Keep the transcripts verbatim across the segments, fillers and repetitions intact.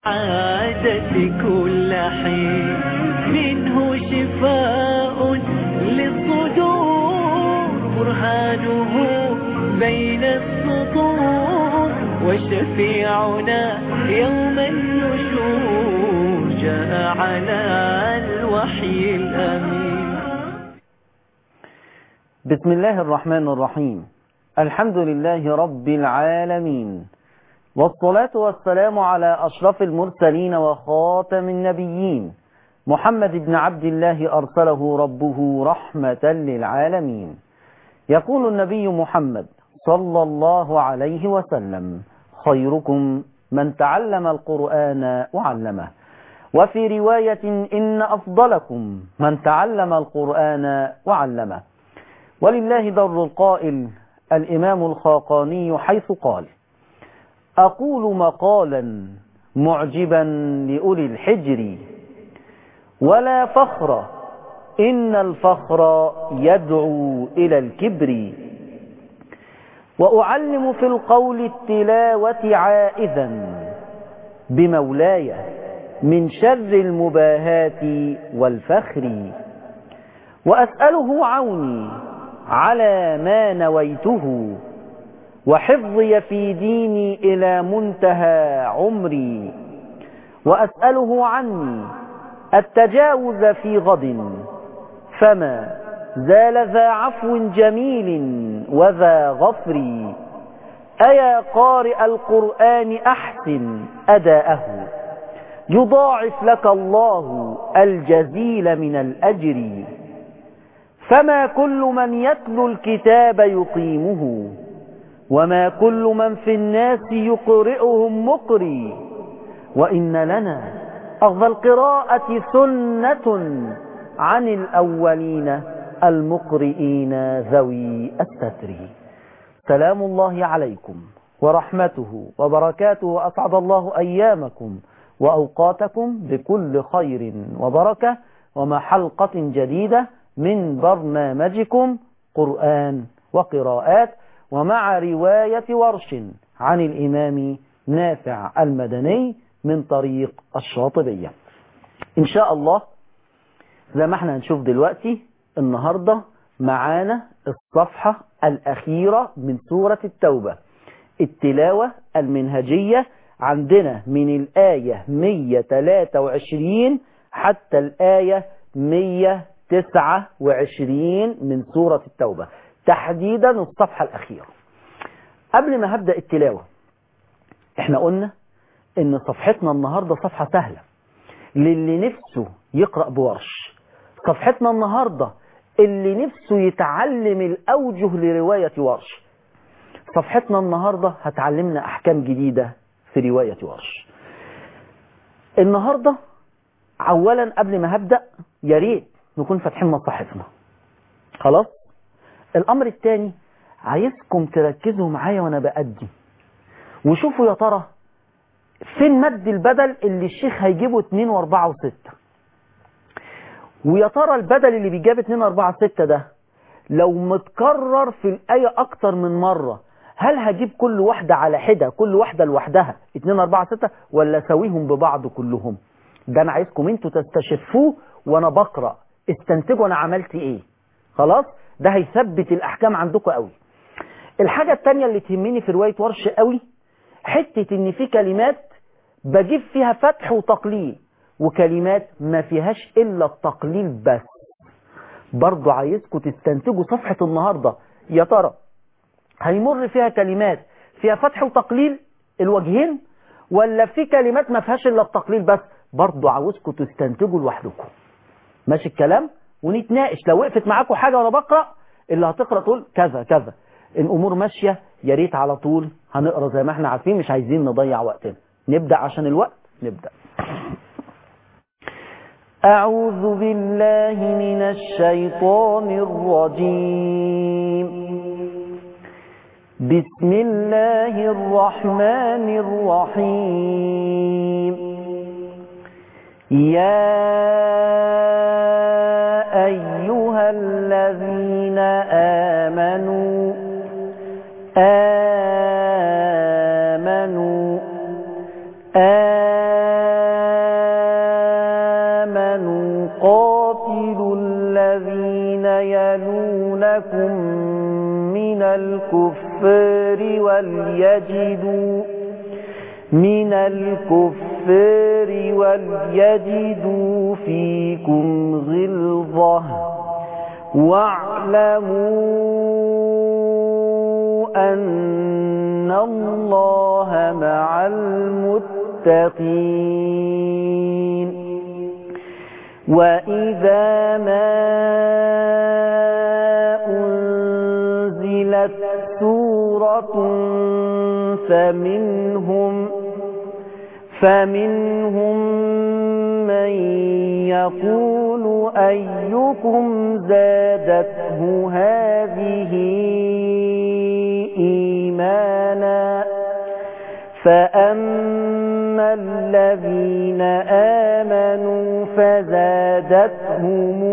عادة كل حين منه شفاء للصدور برهانه بين السطور وشفيعنا يوم النشور جاء على الوحي الأمين. بسم الله الرحمن الرحيم. الحمد لله رب العالمين، والصلاة والسلام على أشرف المرسلين وخاتم النبيين محمد بن عبد الله أرسله ربه رحمة للعالمين. يقول النبي محمد صلى الله عليه وسلم: خيركم من تعلم القرآن وعلمه. وفي رواية: إن أفضلكم من تعلم القرآن وعلمه. ولله در القائل الإمام الخاقاني حيث قال: أقول مقالا معجبا لأولي الحجر ولا فخر إن الفخر يدعو إلى الكبر، وأعلم في القول التلاوة عائذا بمولاي من شر المباهات والفخر، وأسأله عوني على ما نويته وحفظي في ديني إلى منتهى عمري، وأسأله عني التجاوز في غد فما زال ذا عفو جميل وذا غفر. أيا قارئ القرآن أحسن أداءه يضاعف لك الله الجزيل من الأجر، فما كل من يتلو الكتاب يقيمه وما كل من في الناس يقرئهم مقري، وإن لنا أخذ القراءة سنة عن الأولين المقرئين ذوي الستر. سلام الله عليكم ورحمته وبركاته، أسعد الله أيامكم وأوقاتكم بكل خير وبركة، ومع حلقة جديدة من برنامجكم قرآن وقراءات، ومع رواية ورش عن الإمام نافع المدني من طريق الشاطبية. إن شاء الله زي ما احنا هنشوف دلوقتي النهاردة معانا الصفحة الأخيرة من سورة التوبة، التلاوة المنهجية عندنا من الآية مية وثلاثة وعشرين حتى الآية مية وتسعة وعشرين من سورة التوبة، تحديدا الصفحة الأخيرة. قبل ما هبدأ التلاوة احنا قلنا ان صفحتنا النهاردة صفحة سهلة للي نفسه يقرأ بورش. صفحتنا النهاردة اللي نفسه يتعلم الأوجه لرواية ورش. صفحتنا النهاردة هتعلمنا أحكام جديدة في رواية ورش. النهاردة أولا قبل ما هبدأ يا ريت نكون فاتحين مصاحفنا. خلاص؟ الأمر الثاني عايزكم تركزوا معايا وأنا بأدي وشوفوا يا ترى فين مد البدل اللي الشيخ هيجيبه اتنين واربعة وستة، ويا ترى البدل اللي بيجاب اتنين واربعة وستة ده لو متكرر في الآية أكتر من مرة هل هجيب كل واحدة على حدة، كل واحدة لوحدها اتنين واربعة وستة، ولا سويهم ببعض كلهم؟ ده أنا عايزكم انتوا تستشفوه وأنا بقرأ، استنتجوا أنا عملت إيه. خلاص؟ ده هيثبت الأحكام عندكم قوي. الحاجة التانية اللي تهمني في رواية ورش قوي حتة ان في كلمات بجيب فيها فتح وتقليل وكلمات ما فيهاش الا التقليل بس. برضو عايزكم تستنتجوا صفحة النهاردة يا ترى هيمر فيها كلمات فيها فتح وتقليل الوجهين، ولا في كلمات ما فيهاش الا التقليل بس. برضو عاوزكم تستنتجوا لوحدكم. ماشي الكلام؟ ونتناقش لو وقفت معاكم حاجة وانا بقرأ اللي هتقرأ تقول كذا كذا. الامور ماشية يا ريت على طول هنقرأ زي ما احنا عارفين، مش عايزين نضيع وقتنا. نبدأ عشان الوقت. نبدأ. أعوذ بالله من الشيطان الرجيم. بسم الله الرحمن الرحيم. يا أيها الذين آمنوا آمنوا آمنوا الكفار وليجدوا من الكفار وليجدوا فيكم غلظة واعلموا أن الله مع المتقين. وإذا ما أنزلت سورة فمنهم فمنهم من يقول أيكم زادته هذه إيمانا فأما الذين آمنوا فزادتهم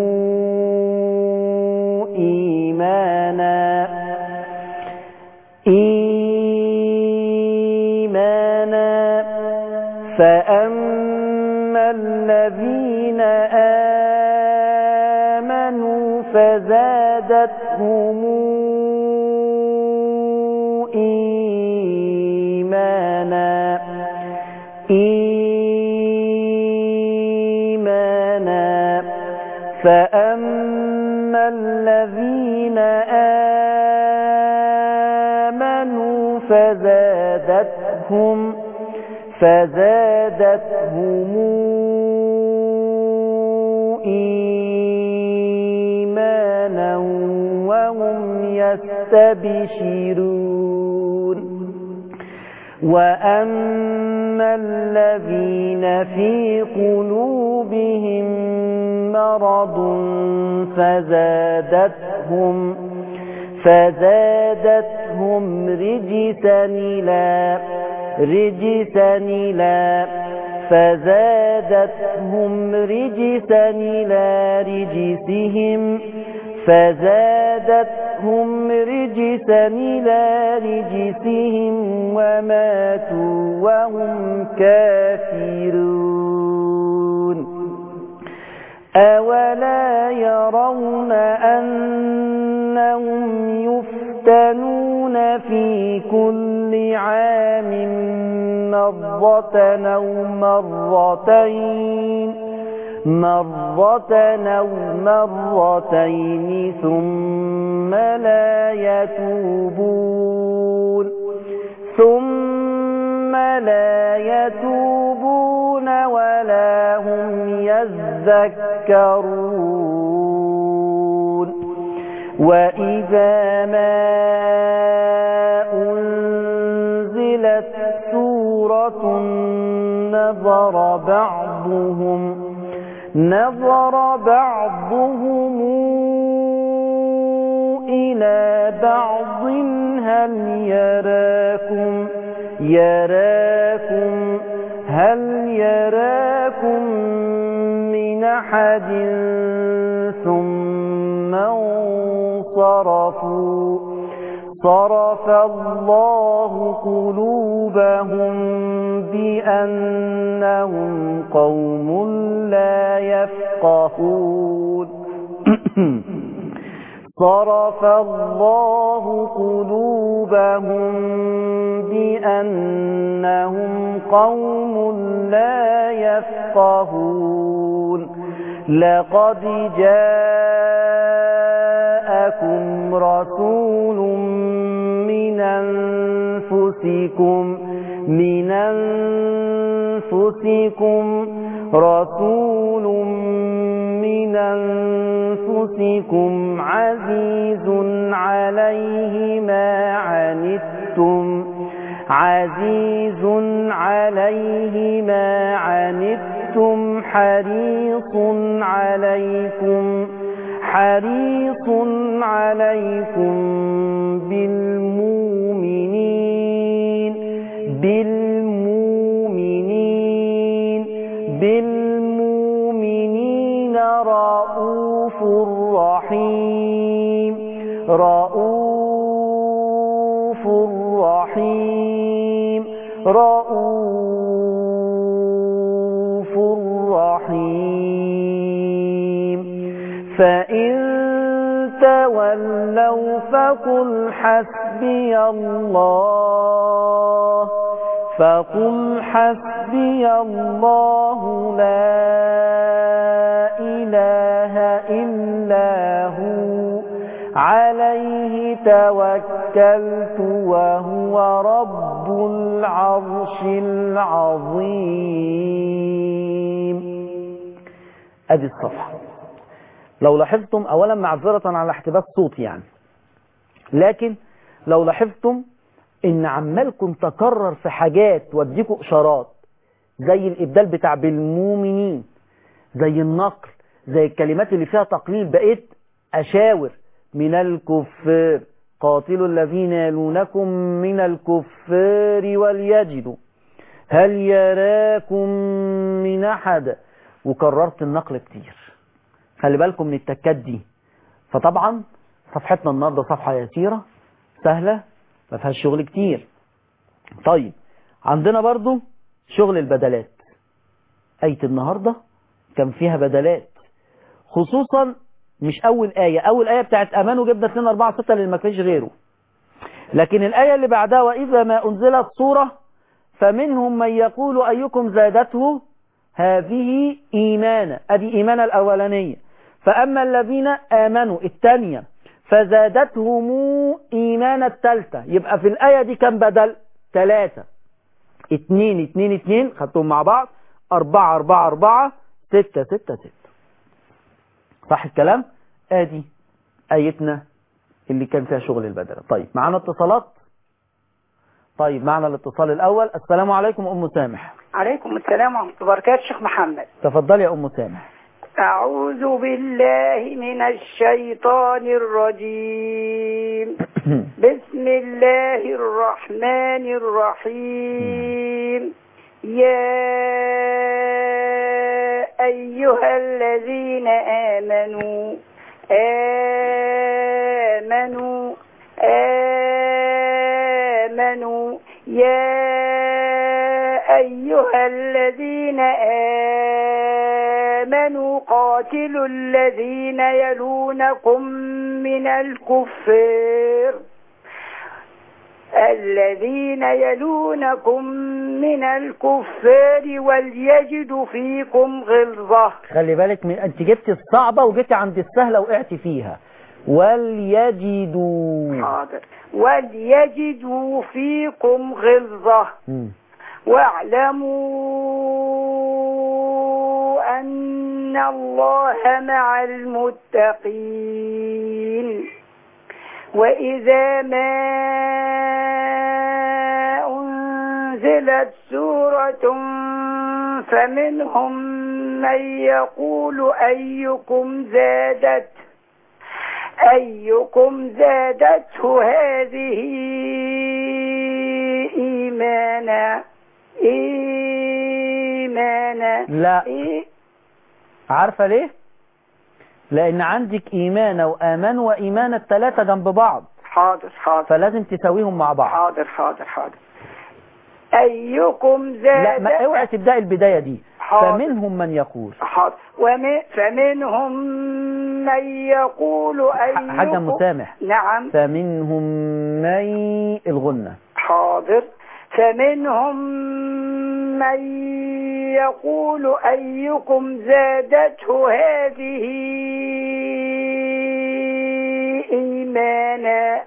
إيمانا إيمانا فأما الذين آمنوا فزادتهم إيمانا إيمانا فأما الذين آمنوا فزادتهم فزادتهم إيمانا وهم يستبشرون. وأما الذين في قلوبهم مرض فزادتهم فزادتهم رجسا إلى رجسا إلى فزادتهم رجسا إلى رجسهم فزادتهم رجسا إلى رجسهم وماتوا وهم كافرون. أولا يرون أنهم يفتنون في كل عام مرة أو مرتين مرة أو مرتين ثم لا يتوبون ثم لا يتوبون ولا هم يذكرون. وإذا ما أنزلت سورة نظر بعضهم نظر بعضهم إلى بعض هل يراكم يراكم هل يراكم من أحد ثم انصرفوا صرف الله قلوبهم بأنهم قوم لا يفقهون. صرف الله قلوبهم بأنهم قوم لا يفقهون. لقد جاءكم رسول من أنفسكم من أنفسكم رسول من أنفسكم عزيز عليه ما عنتم عزيز عليه ما عنتم حريص عليكم حريص عليكم بالمؤمنين بالمؤمنين بالمؤمنين رؤوف رحيم رؤوف رحيم رؤوف رحيم. فإن تولوا فقل حسبي الله فقل حسبي الله لا إله إلا هو عليه توكلت وهو رب العرش العظيم. ادي الصفحة. لو لاحظتم، اولا معذرة على احتباس صوتي يعني، لكن لو لاحظتم ان عمالكم تكرر في حاجات واديكم اشارات، زي الابدال بتاع بالمؤمنين، زي النقل، زي الكلمات اللي فيها تقليل بقيت اشاور من الكفار قاتلوا الذين يلونكم من الكفار وليجدوا هل يراكم من احد، وكررت النقل كتير. خلي بالكم من التكات دي. فطبعا صفحتنا النهارده صفحة يسيرة سهلة ما فيهاش شغل كتير. طيب عندنا برضو شغل البدلات. آية النهارده كان فيها بدلات، خصوصا مش أول آية. أول آية بتاعت أمانوا جبنا اتنين اربعة ستة اللي ما فيش غيره، لكن الآية اللي بعدها وإذا ما أنزلت سورة فمنهم من يقول أيكم زادته هذه إيمانا، أدي إيمانا الأولانية. فأما الذين آمنوا الثانية فزادتهم إيمانا الثالثة. يبقى في الآية دي كم بدل؟ ثلاثة. اتنين اتنين اتنين خدتهم مع بعض، أربعة أربعة أربعة، ستة ستة ستة. صح الكلام؟ آدي آيتنا اللي كان فيها شغل البدل. طيب معنا اتصالات؟ طيب معنا الاتصال الأول. السلام عليكم أم سامح. عليكم السلام ورحمة الله وبركاته. شيخ محمد تفضلي يا أم سامح. أعوذ بالله من الشيطان الرجيم. بسم الله الرحمن الرحيم. يا أيها الذين آمنوا آمنوا آمنوا يا أيها الذين آمنوا قاتلوا الذين يلونكم من الكفار الذين يلونكم من الكفار وليجدوا فيكم غلظة. خلي بالك من انت جبت الصعبة وجبت عند السهلة وقعت فيها. وليجدوا. حاضر. وليجدوا فيكم غلظة. م. واعلموا أن الله مع المتقين. وإذا ما أنزلت سورة فمنهم من يقول أيكم زادت أيكم زادته هذه إيمانا إيمانا. لا إيه؟ عارفة ليه؟ لأن عندك إيمان وآمان وإيمان الثلاثة جنب بعض. حاضر حاضر. فلازم تساويهم مع بعض. حاضر حاضر حاضر. أيكم زاد. لا ما اوعي تبدأ البداية دي. حاضر. فمنهم من يقول. حاضر. ومن فمنهم من يقول أيكم. حاجة مسامح. نعم. فمنهم من الغنة. حاضر. فمنهم من يقول أيكم زادته هذه إيمانا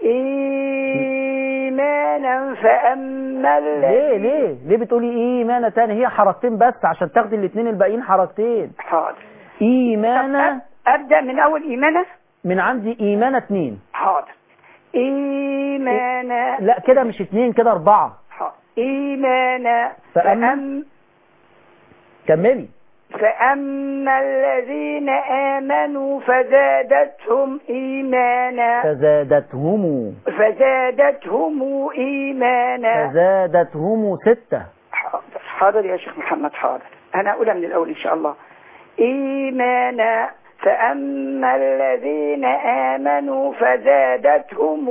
إيمانا فأما ليه ليه ليه بتقولي إيمانا تاني؟ هي حركتين بس عشان تاخدي الاثنين الباقيين حركتين. حاضر. إيمانا. أبدأ من أول إيمانا. من عندي إيمانا اتنين. حاضر. إيمانا. لا كده مش اتنين، كده أربعة. حاضر. إيمانا. فأما. فأم... كملي. فأما الذين آمنوا فزادتهم إيمانا. فزادتهم. فزادتهم إيمانا. فزادتهم ستة. حاضر. حاضر يا شيخ محمد. حاضر. أنا أقولها من الأول إن شاء الله. إيمانا. فأما الذين آمنوا فزادتهم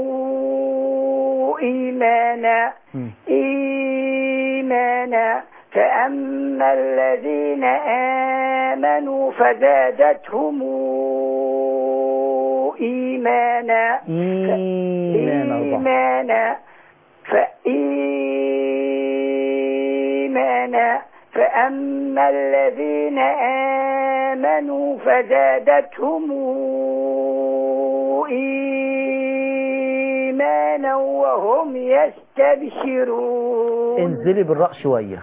إيمانا إيمانا. فأما الذين آمنوا فزادتهم إيمانا إيمانا إيمانا فإيمانا فأما الذين آمنوا فزادتهم إيمانا وهم يستبشرون. انزلي بالراء شوية.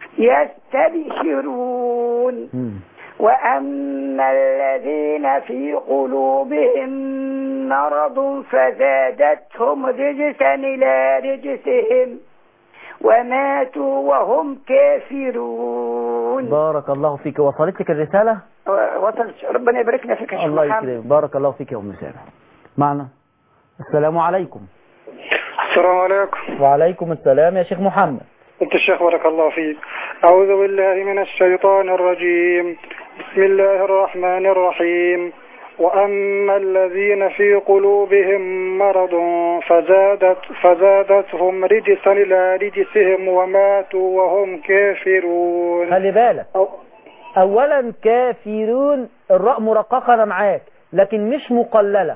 يستبشرون. مم. وأما الذين في قلوبهم مرض فزادتهم رجسا إلى رجسهم وماتوا وهم كافرون. بارك الله فيك. وصلت لك الرسالة؟ وصلت. ربنا يباركنا فيك يا شيخ الله محمد. يكرمك. بارك الله فيك يا أم سامح. معنا. السلام عليكم. السلام عليكم. وعليكم السلام يا شيخ محمد. انت الشيخ بارك الله فيك. أعوذ بالله من الشيطان الرجيم. بسم الله الرحمن الرحيم. وأما الذين في قلوبهم مرض فزادت فزادتهم رجسا إلى رجسهم وماتوا وهم كافرون. خلي بالك. أو أولا كافرون الراء مرققة أنا معاك لكن مش مقللة.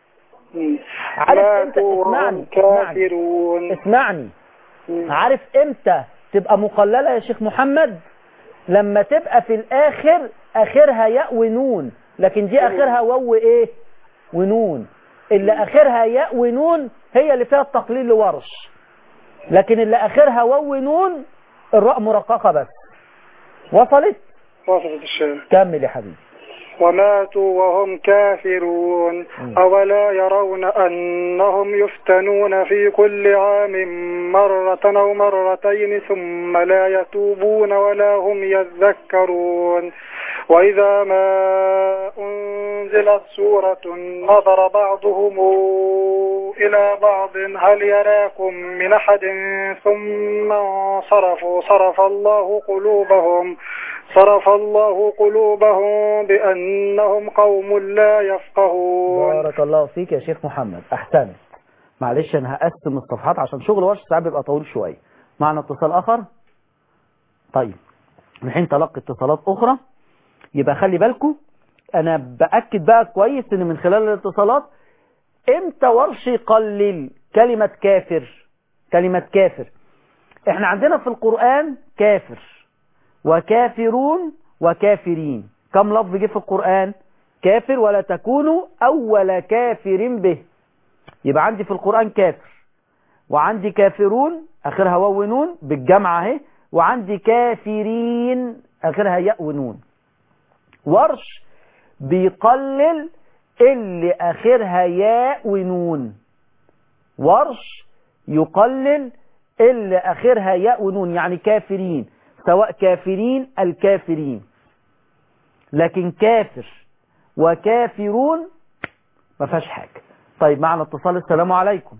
عارف امتى؟ اسمعني كافرون. اسمعني. عارف امتى تبقى مقللة يا شيخ محمد؟ لما تبقى في الآخر آخرها ياء ونون، لكن دي آخرها واو ايه ونون. اللي آخرها ياء ونون هي اللي فيها التقليل لورش، لكن اللي آخرها واو ونون الراء مرققة بس. وصلت؟ وصلت الشيخ. كمل يا حبيبي. وماتوا وهم كافرون. أولا يرون أنهم يفتنون في كل عام مرة أو مرتين ثم لا يتوبون ولا هم يذكرون. وإذا ما أنزلت سورة نظر بعضهم إلى بعض هل يراكم من أحد ثم صرفوا صرف الله قلوبهم صرف الله قلوبهم بأنهم قوم لا يفقهون. بارك الله فيك يا شيخ محمد. أحسنت. معلش أنا هقسم الصفحات عشان شغل ورش ساعات بيبقى طويل شوية. معنا اتصال آخر. طيب الحين تلقي اتصالات أخرى، يبقى خلي بالكم. أنا بأكد بقى كويس إن من خلال الاتصالات إمتى ورش يقلل كلمة كافر. كلمة كافر إحنا عندنا في القرآن كافر وكافرون وكافرين. كم لفظ جه في القرآن؟ كافر ولا تكونوا أول كافر به. يبقى عندي في القرآن كافر، وعندي كافرون آخرها واو ونون بالجمع اهي، وعندي كافرين آخرها ياء ونون. ورش بيقلل اللي آخرها ياء ونون. ورش يقلل اللي آخرها ياء ونون، يعني كافرين، سواء كافرين الكافرين، لكن كافر وكافرون ما فيهاش حاجة. طيب معنا اتصال. السلام عليكم.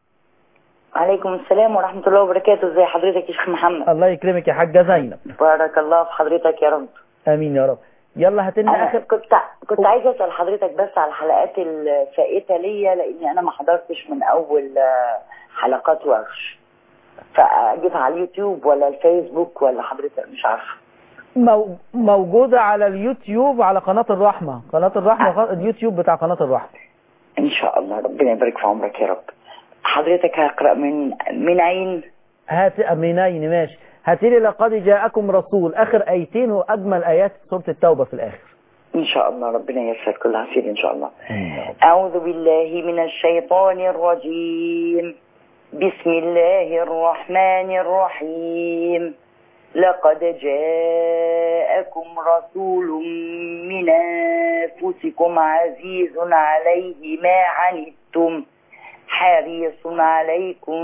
عليكم السلام ورحمة الله وبركاته. ازي حضرتك يا شيخ محمد؟ الله يكرمك يا حاجة زينب. بارك الله في حضرتك يا رب. امين يا رب. يلا هات لنا اخر. كنت كنت عايزه اسال حضرتك بس على الحلقات الفائته ليا، لاني انا ما حضرتش من اول حلقات ورش، فاجيبها على اليوتيوب ولا الفيسبوك ولا حضرتك مش عارفه. مو... موجوده على اليوتيوب على قناه الرحمه. قناه الرحمه أه. اليوتيوب بتاع قناه الرحمه. ان شاء الله ربنا يبارك في عمرك يا رب. حضرتك هقرا من من اين؟ هات من اين. ماشي. هاتي لي لقد جاءكم رسول اخر ايتين واجمل ايات سوره التوبه في الاخر. ان شاء الله ربنا ييسر كل عسير ان شاء الله. اعوذ بالله من الشيطان الرجيم. بسم الله الرحمن الرحيم. لقد جاءكم رسول من انفسكم عزيز عليه ما عنتم حريص عليكم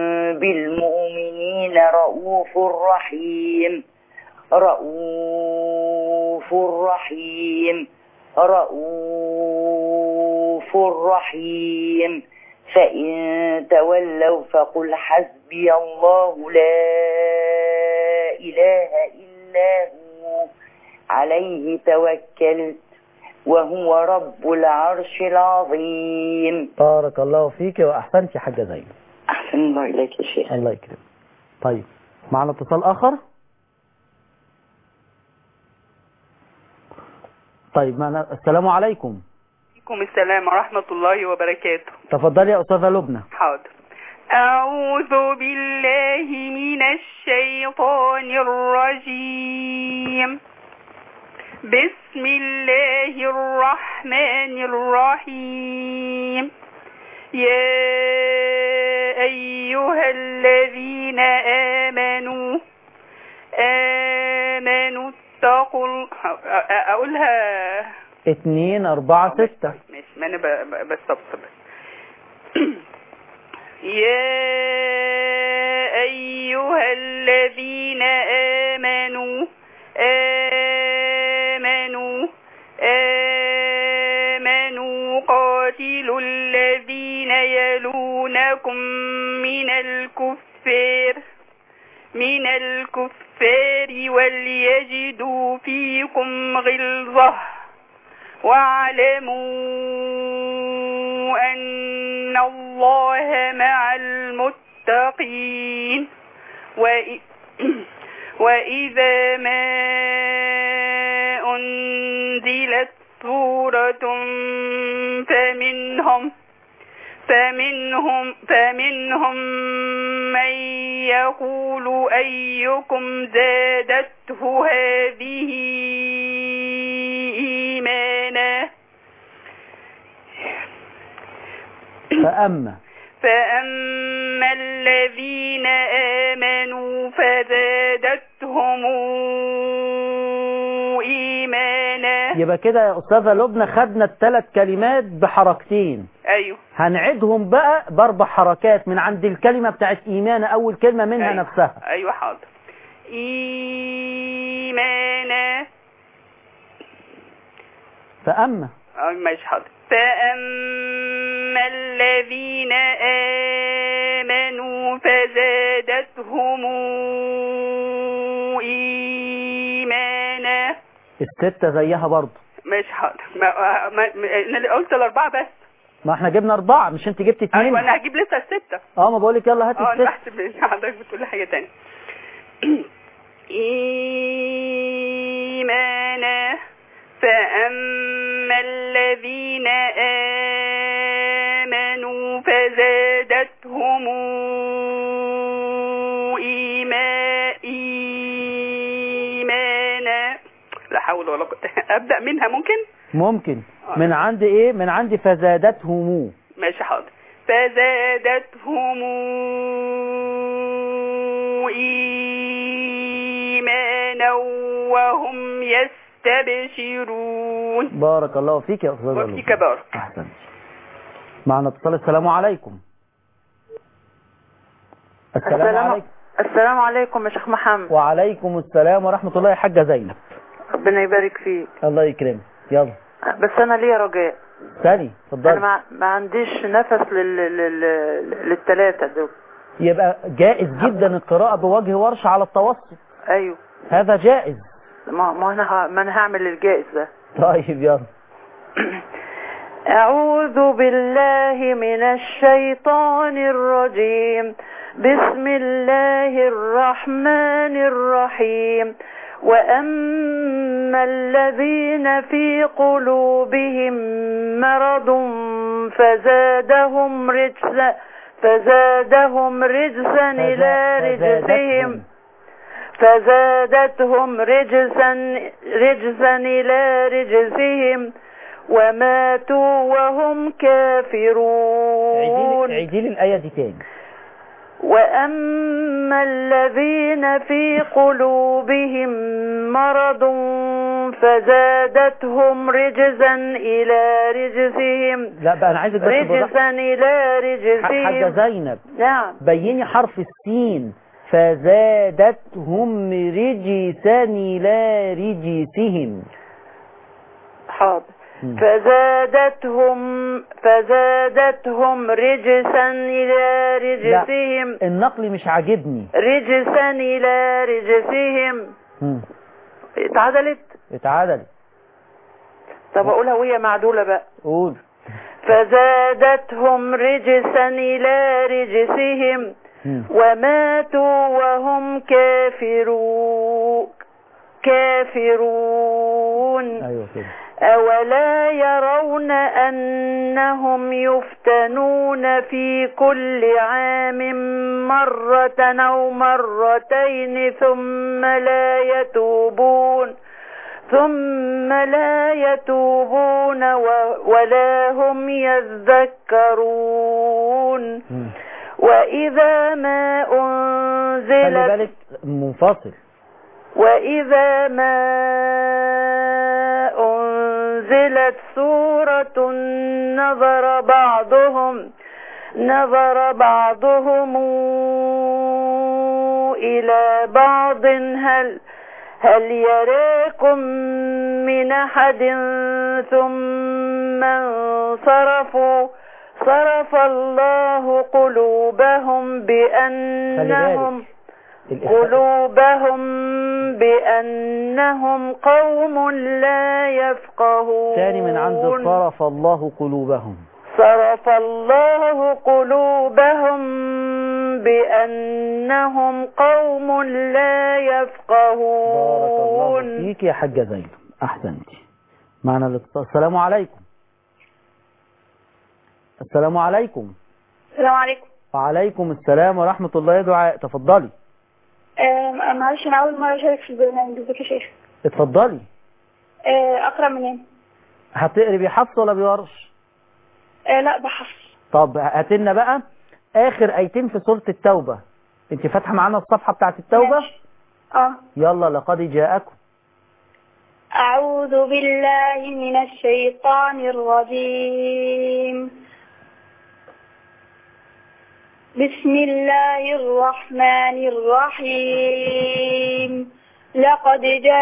بالمؤمنين رؤوف رحيم. رؤوف رحيم رؤوف رحيم. فإن تولوا فقل حسبي الله لا إله إلا هو عليه توكلت وهو رب العرش العظيم. بارك الله فيك وأحسنت يا حاجة زينب. أحسن الله إليك يا شيخ. الله يكرمك. طيب معنا اتصال آخر. طيب معنا. السلام عليكم. وعليكم السلام ورحمة الله وبركاته. تفضلي يا أستاذة لبنى. حاضر. أعوذ بالله من الشيطان الرجيم. بسم الله الرحمن الرحيم. يا أيها الذين آمنوا آمنوا اتقوا. أقولها اتنين أربعة ستة. ماشي، ما أنا بستبط بس. يا أيها الذين آمنوا آمنوا آمنوا قاتلوا الذين يلونكم من الكفار من الكفار وليجدوا فيكم غلظة واعلموا أن الله مع المتقين. وإذا ما أنزلت سورة فمنهم فمنهم فمنهم من يقول أيكم زادته هذه إيمانا. فأما فأما الذين آمنوا فزادتهم إيمانا. يبقى كده يا أستاذة لبنى خدنا الثلاث كلمات بحركتين. أيوه. هنعيدهم بقى بأربع حركات من عند الكلمة بتاعت إيمانا، أول كلمة منها. أيوه. نفسها. أيوه حاضر. إيمانا. فأما أيوه ماشي حاضر. فأما الذين آمنوا فزادتهم إيمانا. الستة زيها برضه. ماشي حاضر. ما ما انا قلت الأربعة بس. ما احنا جبنا أربعة، مش أنت جبت اتنين؟ أيوه أنا هجيب لسه الستة. اه ما بقولك يلا هات الستة. اه أنا الستة. بحسب حضرتك بتقول لي حاجة تانية. إيمانا. فأما الذين آمنوا فزادتهم إيمانا. لا حول ولا قوة. أبدأ منها ممكن؟ ممكن. من عند إيه؟ من عند فزادتهم. ماشي حاضر. فزادتهم إيمانا وهم يستبشرون. بارك الله فيك يا أستاذ. وفيك بارك. أحسن. معنا اتصال. السلام عليكم. السلام, السلام عليكم. السلام عليكم يا شيخ محمد. وعليكم السلام ورحمة الله يا حاجة زينب. ربنا يبارك فيك. الله يكرمك. يلا. بس أنا ليا رجاء. ثاني اتفضلي. أنا ما, ما عنديش نفس لل... لل... للثلاثة دول. يبقى جائز جدا القراءة بوجه ورش على التوسط. أيوه هذا جائز. ما, ما أنا ه... ما أنا هعمل الجائز ده. طيب يلا. أعوذ بالله من الشيطان الرجيم. بسم الله الرحمن الرحيم. وأما الذين في قلوبهم مرض فزادهم رجسا فزادهم رجسا إلى رجسهم فزادتهم رجسا رجسا إلى رجسهم وماتوا وهم كافرون. عيدي لي الآية دي تاني. وأما الذين في قلوبهم مرض فزادتهم رجسا إلى رجسهم. لا بقى أنا عايزك بس رجسا إلى رجسهم. حاجة زينب. نعم. بيني حرف السين. فزادتهم رجسا إلى رجسهم. حاضر. فزادتهم فزادتهم رجسا إلى رجسهم. لا النقل مش عاجبني. رجسا إلى رجسهم. مم. اتعدلت اتعدلت. طب أقولها وهي معدولة بقى. قول. فزادتهم رجسا إلى رجسهم مم. وماتوا وهم كافرون كافرون. أيوة كده. أولا يرون أنهم يفتنون في كل عام مرة أو مرتين ثم لا يتوبون ثم لا يتوبون ولا هم يذكرون. وإذا ما أنزلت خلي بالك منفصل. وإذا ما أنزلت سورة نظر بعضهم نظر بعضهم إلى بعض هل هل يراكم من أحد ثم انصرفوا صرف الله قلوبهم بأنهم قلوبهم بأنهم قوم لا يفقهون. ثاني من عند صرف الله قلوبهم صرف الله قلوبهم بأنهم قوم لا يفقهون. بارك الله فيك يا حاجة زينب، أحسنتي. معنا الاتصال. السلام عليكم. السلام عليكم. السلام عليكم. وعليكم السلام ورحمة الله يا دعاء، تفضلي. آه معلش أنا أول مرة أشارك في البرنامج، ازيك يا شيخ؟ اتفضلي. آه أقرأ منين؟ هتقري بحفص ولا بورش؟ آه لا بحفص. طب هاتلنا بقى آخر آيتين في سورة التوبة. أنت فاتحة معانا الصفحة بتاعت التوبة؟ ماشي. اه يلا. لقد جاءكم. أعوذ بالله من الشيطان الرجيم. بسم الله الرحمن الرحيم. لقد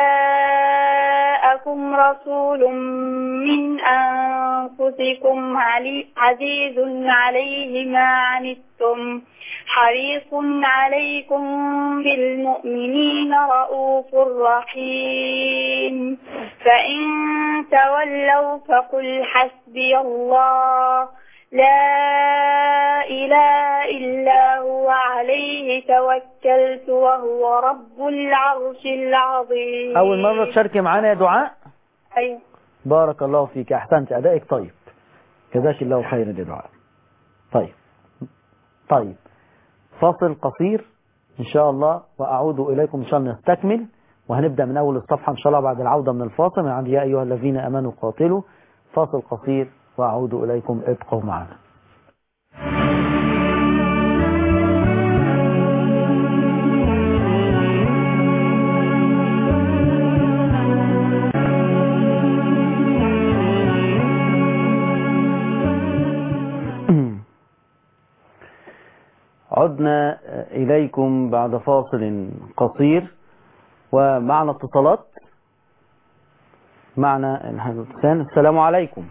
جاءكم رسول من أنفسكم عزيز عليه ما عنتم حريص عليكم بالمؤمنين رؤوف رحيم. فإن تولوا فقل حسبي الله لا إله إلا هو عليه توكلت وهو رب العرش العظيم. أول مرة تشاركي معانا يا دعاء؟ أيوة. بارك الله فيك، أحسنت أدائك. طيب جزاك الله خيرا يا دعاء. طيب طيب فاصل قصير إن شاء الله وأعود إليكم إن شاء الله نستكمل، وهنبدأ من أول الصفحة إن شاء الله بعد العودة من الفاصل من عند يا أيها الذين أمنوا قاتلوا. فاصل قصير وأعود إليكم، ابقوا معنا. عدنا إليكم بعد فاصل قصير ومعنا اتصالات. معنا الحسان. السلام عليكم.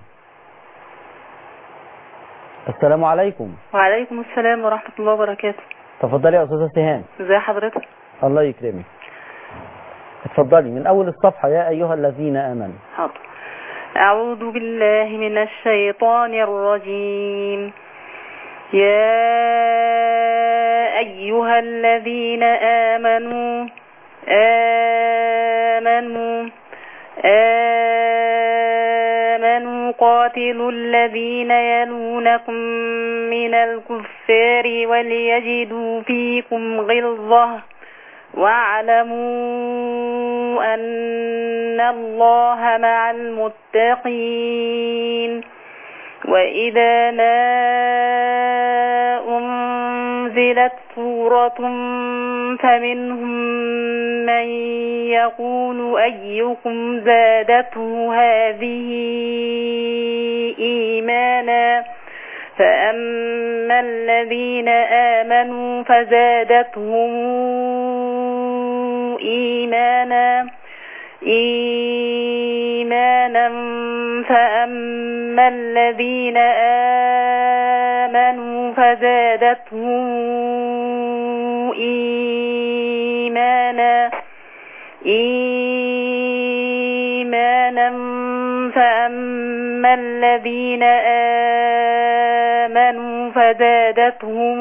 السلام عليكم. وعليكم السلام ورحمة الله وبركاته. تفضلي يا أستاذة سهام. ازي حضرتك؟ الله يكرمك. اتفضلي من أول الصفحة يا أيها الذين آمنوا. حاضر. أعوذ بالله من الشيطان الرجيم. يا أيها الذين آمنوا آمنوا آمنوا قاتلوا الذين يلونكم من الكفار وليجدوا فيكم غلظة واعلموا أن الله مع المتقين. وإذا ما أنزلت سورة فمنهم من يقول أيكم زادته هذه إيمانا فأما الذين آمنوا فزادتهم إيمانا إيمانا فأما الذين آمنوا فزادتهم إيمانا إيمانا فأما الذين آمنوا فزادتهم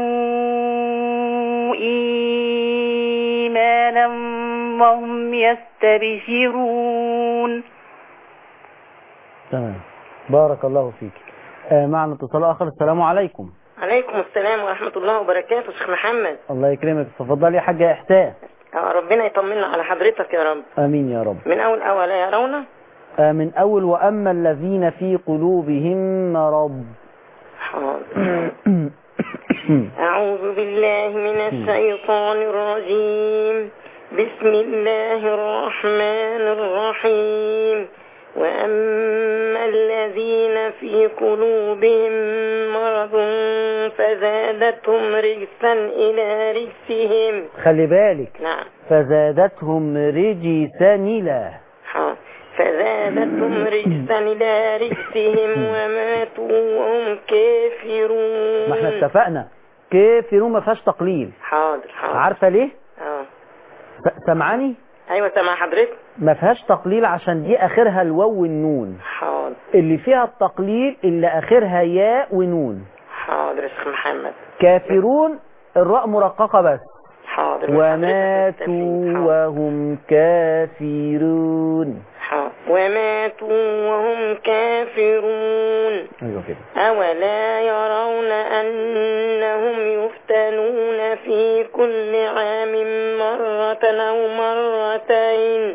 إيمانا وهم يستبشرون. تمام. بارك الله فيك. آه معنا اتصال آخر. السلام عليكم. عليكم السلام ورحمة الله وبركاته. شيخ محمد. الله يكرمك. تفضلي يا حاجة إحسان. آه ربنا يطمنا على حضرتك يا رب. آمين يا رب. من أول أولا يرون. آه من أول وأما الذين في قلوبهم مرض. حاضر. أعوذ بالله من الشيطان الرجيم. بسم الله الرحمن الرحيم. وأما الذين في قلوبهم مرض فزادتهم رجسا إلى رجسهم. خلي بالك. نعم. فزادتهم رجسا إلى. فزادتهم رجسا إلى رجسهم وماتوا وهم كافرون. ما احنا اتفقنا كافرون ما فيهاش تقليل. حاضر حاضر. عارفة ليه؟ اه سمعاني؟ ايوه سامع حضرتك. ما فيهاش تقليل عشان دي اخرها الواو والنون. حاضر. اللي فيها التقليل اللي اخرها ياء ونون. حاضر يا شيخ محمد. كافرون الراء مرققة بس. حاضر. وماتوا وهم كافرون. حاضر. وماتوا وهم كافرون. ايوه كده. أولا يرون أنهم يفتنون في كل عام مرة أو مرتين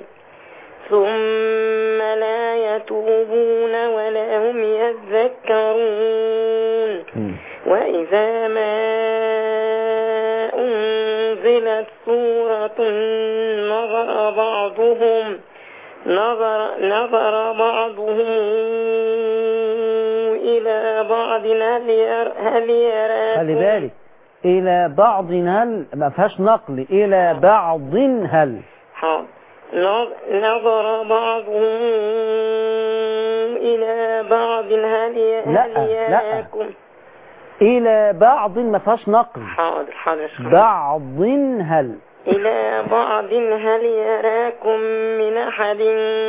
ثم لا يتوبون ولا هم يذكرون. وإذا ما أنزلت سورة نظر بعضهم نظر, نظر بعضهم إلى بعض هل يراكم. خلي بالك إلى بعض هل ما فيهاش نقل. إلى بعض هل. حاضر. نظر بعضهم إلى بعض هل يراكم. إلى بعض ما فيهاش نقل. حاضر حاضر. بعض هل. إلى بعض هل يراكم من أحد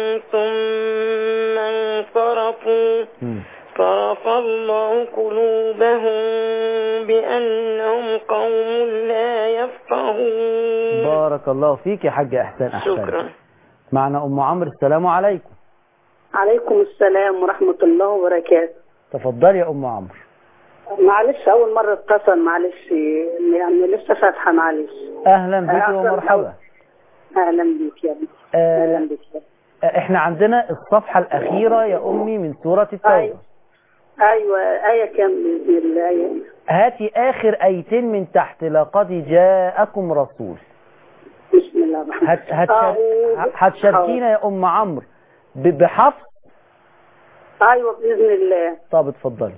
ثم انصرفوا. صرف الله قلوبهم بأنهم قوم لا يفقهون. بارك الله فيك يا حاجة إحسان. أحسان. شكرا. معنا أم عمرو. السلام عليكم. عليكم السلام ورحمة الله وبركاته. تفضلي يا أم عمرو. معلش أول مرة اتصل معلش يعني لسه فاتحة معلش. أهلا بك ومرحبا. أهلا بك يا ابني. آه أهلا بك. احنا عندنا الصفحة الأخيرة يا أمي من سورة التوبة. أيوة. أيوة آية كام بإذن الله؟ آية. هاتي آخر آيتين من تحت. لقد جاءكم رسول. بسم الله الرحمن الرحيم. هتشاركينا يا أم عمرو بحفظ. أيوة بإذن الله. طب اتفضلي.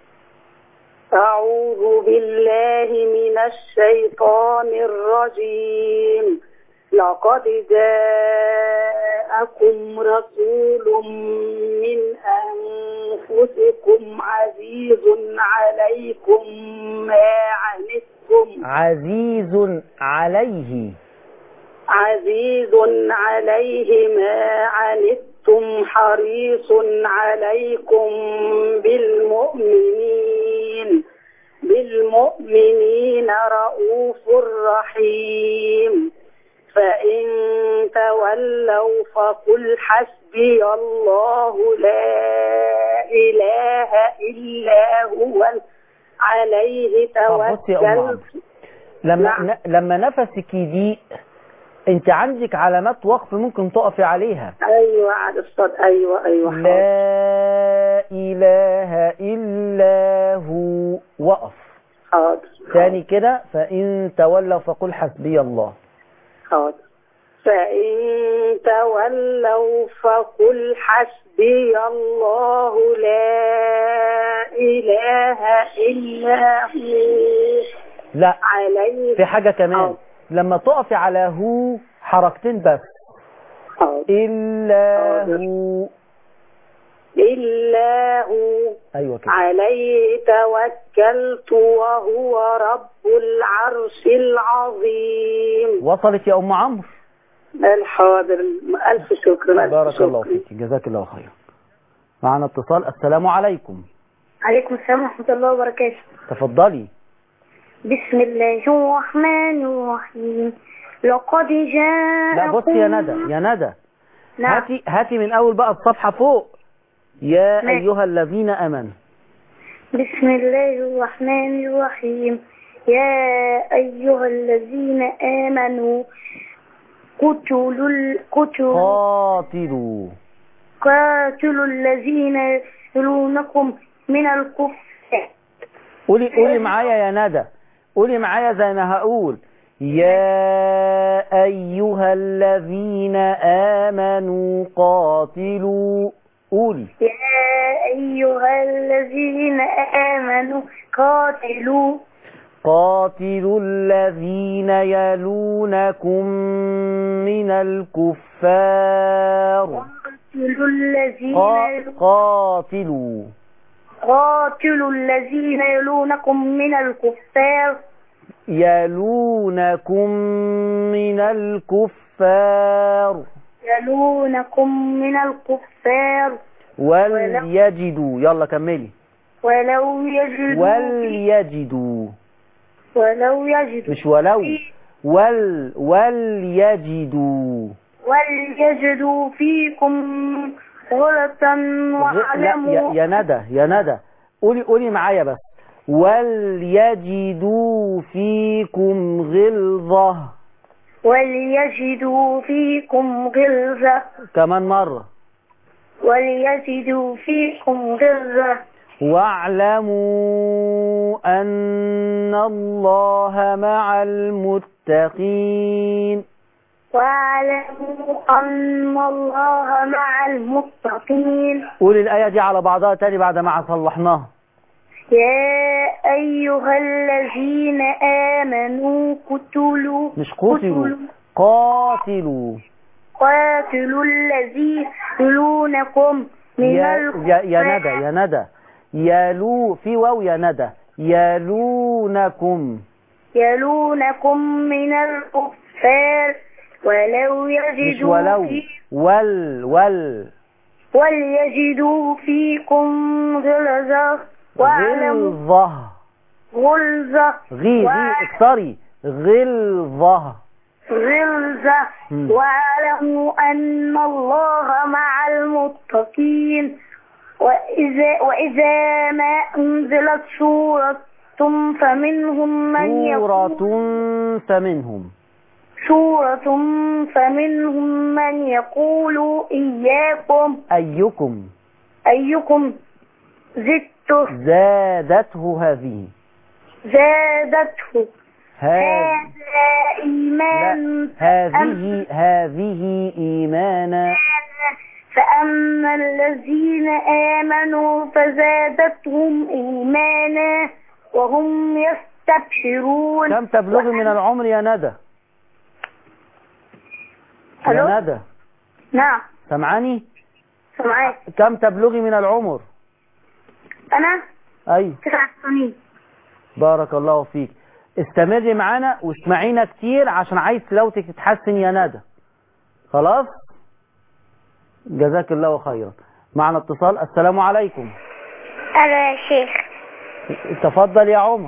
أعوذ بالله من الشيطان الرجيم. لقد جاءكم رسول من أنفسكم عزيز عليكم ما عنتم. عزيز عليه. عزيز عليه ما عنتم حريص عليكم بالمؤمنين بالمؤمنين رؤوف رحيم. فإن تولوا فقل حسبي الله لا إله إلا هو عليه توكلت. لما ن... لما نفسك يضيق انت عندك علامات وقف ممكن تقفي عليها. ايوه على الصد. ايوه ايوه. لا اله الا هو. وقف. حاضر. ثاني كده. فان تولوا فقل حسبي الله. حاضر. فان تولوا فقل حسبي الله لا اله الا هو. لا عليه. في حاجة كمان. حاضر. لما تقفي على هو حركتين بس. حاضر. إلا هو. إلا هو. أيوة كده. عليه توكلت وهو رب العرش العظيم. وصلت يا أم عمرو؟ الحاضر. ألف شكر. ألف بارك شكر. الله فيك. جزاك الله خير. معنا اتصال. السلام عليكم. عليكم السلام ورحمة الله وبركاته. تفضلي. بسم الله الرحمن الرحيم. لقد جاءكم. لا بصي يا ندى. يا ندى. نعم. هاتي هاتي من أول بقى الصفحة فوق. يا ماشي. أيها الذين آمنوا. بسم الله الرحمن الرحيم. يا أيها الذين آمنوا قتلوا ال- قتلوا قاتلوا. قاتلوا الذين يلونكم من الكفر. قولي قولي معايا يا ندى، قولي معايا زي ما هقول. يا أيها الذين آمنوا قاتلوا. قولي. يا أيها الذين آمنوا قاتلوا قاتلوا الذين يلونكم من الكفار. قاتلوا الذين قا- قاتلوا. قاتلوا الذين يلونكم من الكفار. يلونكم من الكفار. يلونكم من الكفار وليجدوا. يلا كملي. ولو يجدوا وليجدوا. ولو يجدوا مش ولو. ول وليجدوا. وليجدوا فيكم غلة غ- لا واعلموا يا, يا ندى يا ندى قولي قولي معايا بس. وليجدوا فيكم غلظة. وليجدوا فيكم غلظة. كمان مرة. وليجدوا فيكم غلظة. واعلموا أن الله مع المتقين. واعلموا أن الله مع المتقين. قولي الآية دي على بعضها تاني بعد ما صلحناها. يا أيها الذين آمنوا قتلوا مش قتلوا، قاتلوا. قاتلوا الذين يلونكم من يا, الكفار. يا, يا ندى يا ندى يلو في واو يا ندى. يلونكم. يلونكم من الكفار ولو مش يجدوا ولو. في ول ول وليجدوا فيكم غلظة. واعلموا غلظة. غلظة غي غي اكسري. غلظة. غلظة. مم. واعلموا أن الله مع المتقين. وإذا, وإذا ما أنزلت سورة فمنهم من سورة يقول فمنهم. سورة فمنهم من يقول إياكم أيكم أيكم زدته زادته هذه. زادته هذه هذا إيمان. هذه هذه إيمانا. فأما الذين آمنوا فزادتهم إيمانا وهم يستبشرون. كم تبلغي من العمر يا ندى؟ ألو؟ يا ندى نعم سمعاني؟ سمعاك. كم تبلغي من العمر؟ أنا أي تسع سنين. بارك الله فيك. استمري معانا واسمعينا كتير عشان عايز تلاوتك تتحسن يا ندى. خلاص؟ جزاك الله خيرا. معنا اتصال. السلام عليكم. ألو يا شيخ. تفضل يا عمر.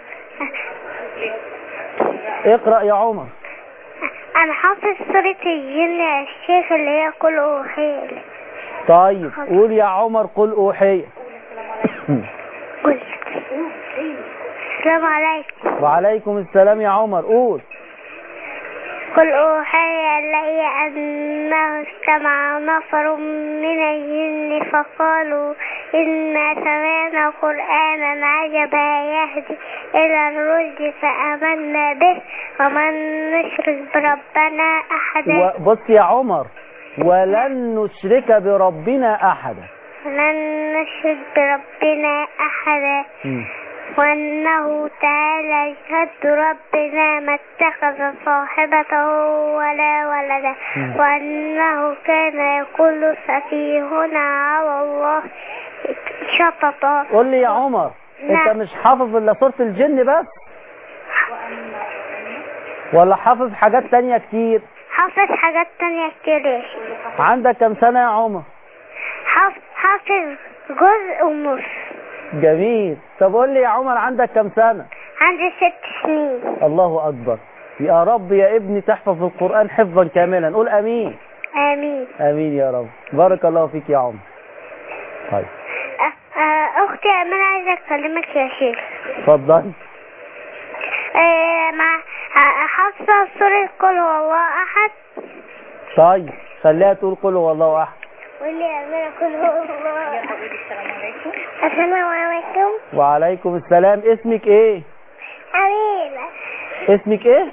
اقرأ يا عمر. أنا حافظ سورة الجن يا شيخ اللي هي قل أوحي. طيب قول يا عمر قل أوحي. قل. السلام عليكم. وعليكم السلام يا عمر. قول. قل أوحي إلي أنه استمع نفر من الجن فقالوا إنا سمعنا قرآنا عجبا يهدي إلى الرشد فآمنا به ومن نشرك بربنا أحدا. بص يا عمر. ولن نشرك بربنا أحدا. ولن نشرك بربنا أحدا. م. وأنه تعالى جد ربنا ما اتخذ صاحبته ولا ولدا. وأنه كان يقول سفيهنا على الله شططا. قول لي يا عمر. نعم. انت مش حافظ الا سورة الجن بس ولا حافظ حاجات تانية كتير؟ حافظ حاجات تانية كتير يا شيخ. عندك كم سنة يا عمر؟ حافظ حافظ جزء ونص. جميل. طب قول لي يا عمر عندك كم سنة؟ عندي ست سنين. الله أكبر. يا رب يا ابني تحفظ القرآن حفظا كاملا. قول أمين. آمين. آمين يا رب. بارك الله فيك يا عمر. طيب أ- آه، أختي أمانة عايزة أكلمك يا شيخ. اتفضل. آه، مع آه، حافظة سورة قل هو الله أحد. طيب خليها تقول قل هو الله احد. قولي يا أمانة قل هو الله. السلام عليكم. السلام عليكم. وعليكم السلام. اسمك ايه؟ أمينة. اسمك ايه؟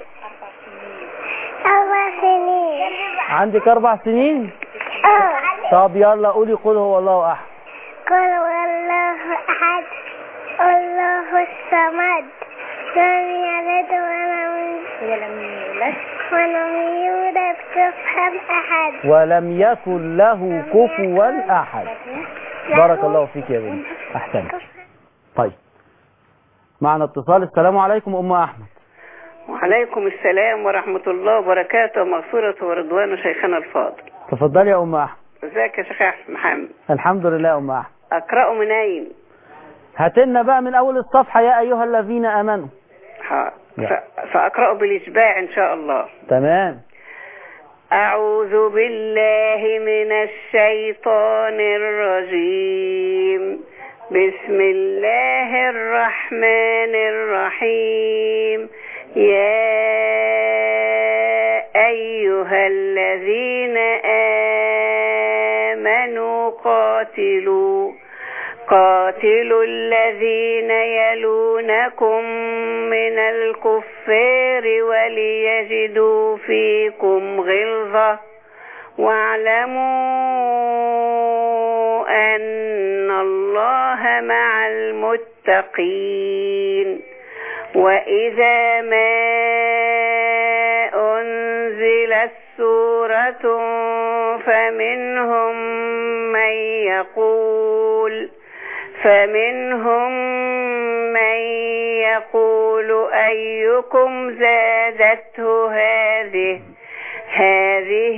أربع سنين. عندك اربع سنين؟ اه. طب يلا قولي قل هو الله احد. قل هو الله أحد الله الصمد لم يلد ولم يولد ولم يولد كفوا أحد ولم يكن له كفوا احد. بارك الله فيك يا بنت، احسنت. طيب معنا اتصال. السلام عليكم ام احمد. وعليكم السلام ورحمة الله وبركاته، مغفرة ورضوان شيخنا الفاضل. تفضلي يا ام احمد. ازيك يا شيخ أحمد محمد؟ الحمد لله يا ام احمد. اقرأه منين؟ هاتلنا بقى من اول الصفحة يا ايها الذين امنوا. ها. فاقرأه بالاشباع ان شاء الله. تمام. أعوذ بالله من الشيطان الرجيم. بسم الله الرحمن الرحيم. يا أيها الذين آمنوا قاتلوا قاتلوا الذين يلونكم من الكفار وليجدوا فيكم غلظة واعلموا أن الله مع المتقين. وإذا ما أنزلت سورة فمنهم من يقول فمنهم من يقول أيكم زادته هذه هذه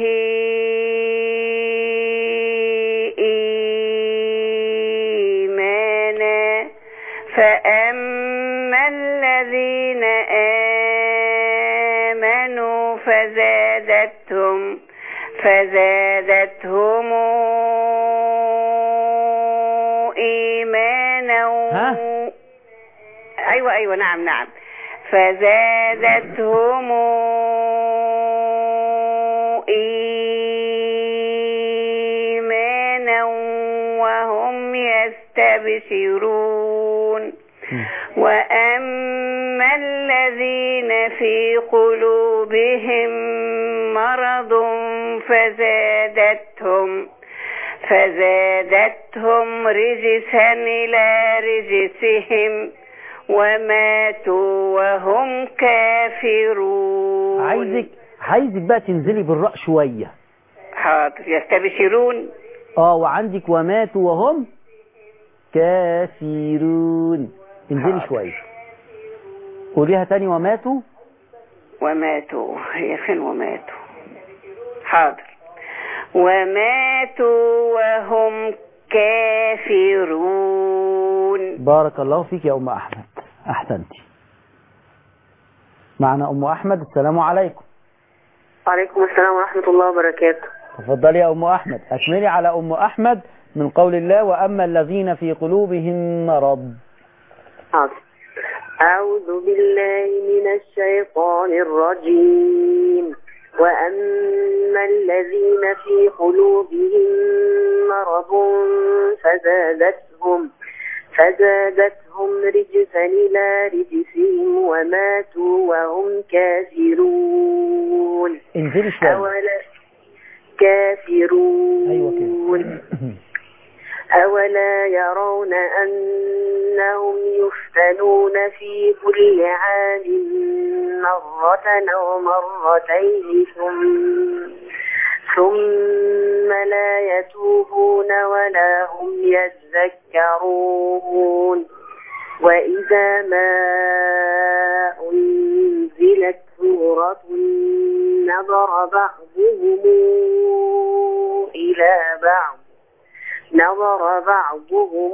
إيمانا فأما الذين آمنوا فزادتهم فزادتهم إيمانا. ها؟ أيوة أيوة نعم نعم فزادتهم إيمانا وهم يستبشرون. وأما الذين في قلوبهم مرض فزادتهم فزادتهم رجسا إلى رجسهم وماتوا وهم كافرون. عايزك عايزك بقى تنزلي بالراء شوية. حاضر. يستبشرون. اه وعندك وماتوا وهم كافرون. انزلي شوية. قوليها تاني. وماتوا وماتوا هي فين؟ وماتوا. حاضر. وماتوا وهم كافرون. بارك الله فيك يا أم أحمد، أحسنتي. معنا أم أحمد. السلام عليكم. وعليكم السلام ورحمة الله وبركاته. تفضلي يا أم أحمد. أكملي على أم أحمد من قول الله وأما الذين في قلوبهم مرض. حاضر. أعوذ بالله من الشيطان الرجيم. وأما الذين في قلوبهم مرض فزادتهم فزادتهم رجسا إلى رجسهم وماتوا وهم كافرون. انزلي شوية. أولا كافرون. أيوة كده. أولا يرون أنهم يفتنون في كل عام مرة أو مرتين ثم ثم لا يتوبون ولا هم يذكرون. وإذا ما أنزلت سورة نظر بعضهم إلى بعض نظر بعضهم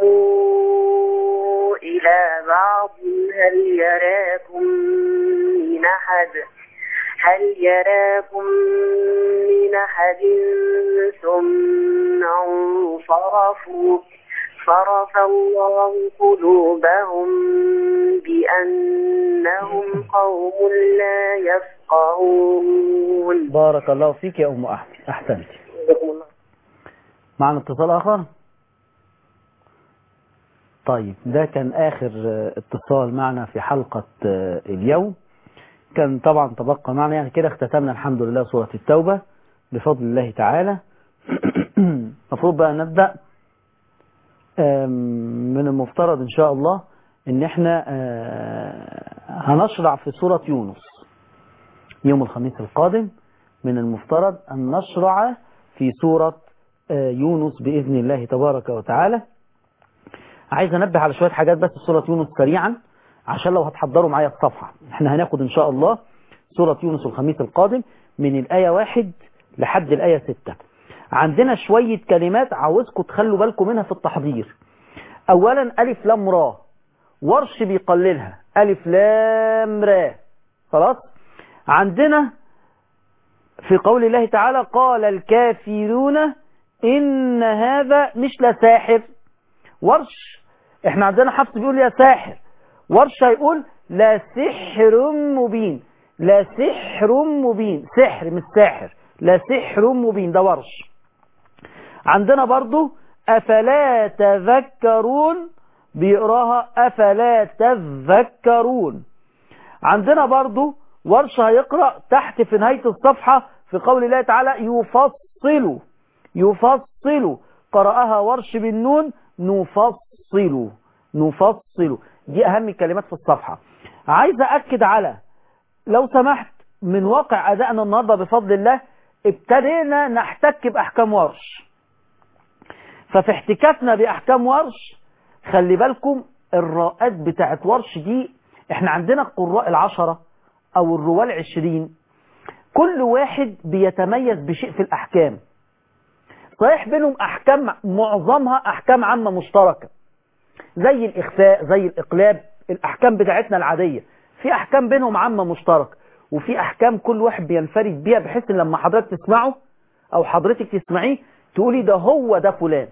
إلى بعض هل يراكم من أحد هل يراكم من أحد ثم انصرفوا صرف الله قلوبهم بأنهم قوم لا يفقهون. بارك الله فيك يا أم أحمد، أحسنت. معنا اتصال آخر؟ طيب ده كان آخر اتصال معنا في حلقة اليوم. كان طبعا تبقى معنا يعني كده اختتمنا الحمد لله سورة التوبة بفضل الله تعالى. المفروض بقى نبدأ من المفترض إن شاء الله إن احنا هنشرع في سورة يونس يوم الخميس القادم. من المفترض أن نشرع في سورة يونس بإذن الله تبارك وتعالى. عايز انبه على شوية حاجات بس في سورة يونس سريعا عشان لو هتحضروا معايا الصفحة. احنا هناخد ان شاء الله سورة يونس الخميس القادم من الآية واحد لحد الآية ستة. عندنا شوية كلمات عاوزكم تخلوا بالكم منها في التحضير. اولا ألف لام را، ورش بيقللها ألف لام را. خلاص. عندنا في قول الله تعالى قال الكافرون إن هذا مش لساحر. ورش احنا عندنا حفص بيقول يا ساحر، ورش هيقول لا سحر مبين. لا سحر مبين، سحر مش ساحر، لا سحر مبين، ده ورش. عندنا برضو أفلا تذكرون بيقراها أفلا تذكرون. عندنا برضو ورش هيقرأ تحت في نهاية الصفحة في قول الله تعالى يفصل. يفصل قرأها ورش بالنون نفصل. نفصل دي أهم الكلمات في الصفحة. عايز أأكد على لو سمحت من واقع أدائنا النهاردة بفضل الله ابتدينا نحتك بأحكام ورش. ففي احتكاكنا بأحكام ورش خلي بالكم الراءات بتاعت ورش دي. احنا عندنا القراء العشرة أو الرواة العشرين، كل واحد بيتميز بشيء في الأحكام. صحيح بينهم أحكام معظمها أحكام عامة مشتركة زي الإخفاء زي الإقلاب، الأحكام بتاعتنا العادية. في أحكام بينهم عامة مشتركة وفي أحكام كل واحد بينفرد بيها بحيث لما حضرتك تسمعه أو حضرتك تسمعيه تقولي ده هو ده فلان.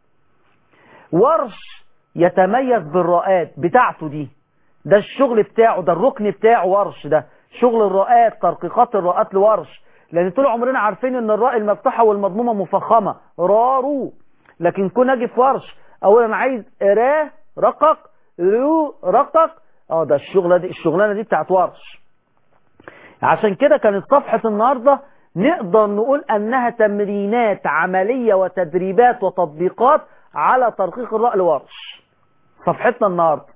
ورش يتميز بالراءات بتاعته دي، ده الشغل بتاعه، ده الركن بتاعه. ورش ده شغل الراءات، ترقيقات الراءات لورش. لأن طول عمرنا عارفين ان الراء المفتوحة والمضمومة مفخمة رارو، لكن كون اجي في ورش اولا انا عايز را رقق رو رقق، اه ده الشغلة دي الشغلانة دي بتاعت ورش. عشان كده كانت صفحة النهاردة نقدر نقول انها تمرينات عملية وتدريبات وتطبيقات على ترقيق الراء لورش. صفحتنا النهاردة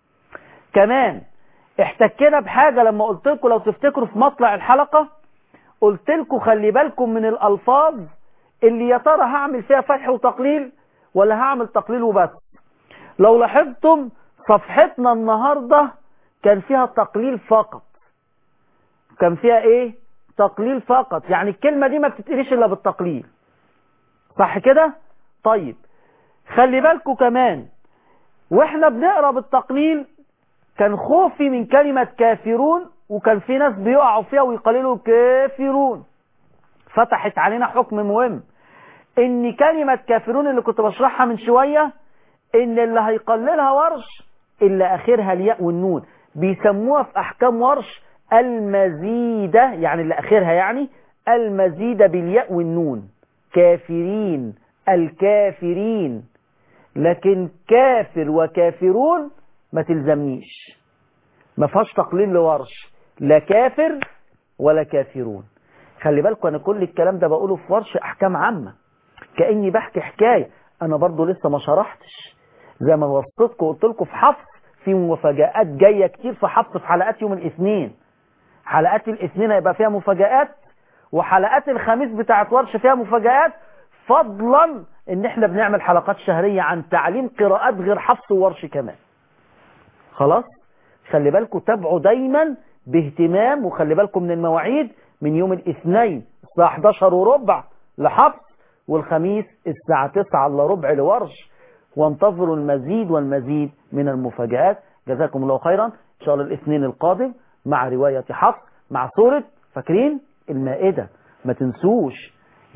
كمان احتكينا بحاجة لما قلت لكم لو تفتكروا في مطلع الحلقة قلت لكم خلي بالكم من الألفاظ اللي يا ترى هعمل فيها فتح وتقليل ولا هعمل تقليل وبس. لو لاحظتم صفحتنا النهاردة كان فيها تقليل فقط. كان فيها ايه؟ تقليل فقط. يعني الكلمة دي ما بتتقريش الا بالتقليل، صح كده؟ طيب خلي بالكم كمان واحنا بنقرأ بالتقليل كان خوفي من كلمة كافرون، وكان في ناس بيقعوا فيها ويقللوا كافرون. فتحت علينا حكم مهم ان كلمة كافرون اللي كنت بشرحها من شوية ان اللي هيقللها ورش اللي اخرها الياء والنون، بيسموها في احكام ورش المزيدة، يعني اللي اخرها يعني المزيدة بالياء والنون. كافرين، الكافرين. لكن كافر وكافرون ما تلزمنيش، ما فيهاش تقليل لورش، لا كافر ولا كافرون. خلي بالكم انا كل الكلام ده بقوله في ورش احكام عامة كأني بحكي حكاية. انا برضو لسه ما شرحتش زي ما وصلتكم قلت لكم في حفظ في مفاجآت جاية كتير في حفظ في حلقات يوم الاثنين. حلقات الاثنين هيبقى فيها مفاجآت وحلقات الخميس بتاعت ورش فيها مفاجآت، فضلا ان احنا بنعمل حلقات شهرية عن تعليم قراءات غير حفظ وورش كمان. خلاص خلي بالكم تابعوا دايما باهتمام، وخلي بالكم من المواعيد. من يوم الاثنين الساعة احداشر وربع لحفظ، والخميس الساعة تسعة الا ربع لورش. وانتظروا المزيد والمزيد من المفاجآت. جزاكم الله خيرا. ان شاء الله الاثنين القادم مع رواية حفص مع سورة فاكرين المائدة. ما تنسوش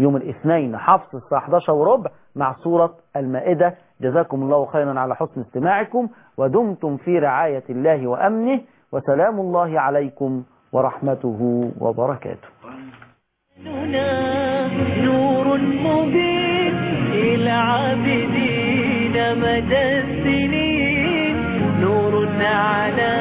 يوم الاثنين حفص الساعة احد عشر وربع مع سورة المائدة. جزاكم الله خيرا على حسن استماعكم، ودمتم في رعاية الله وأمنه، وسلام الله عليكم ورحمته وبركاته. نور مبين إلى عابدين مدى السنين، نور على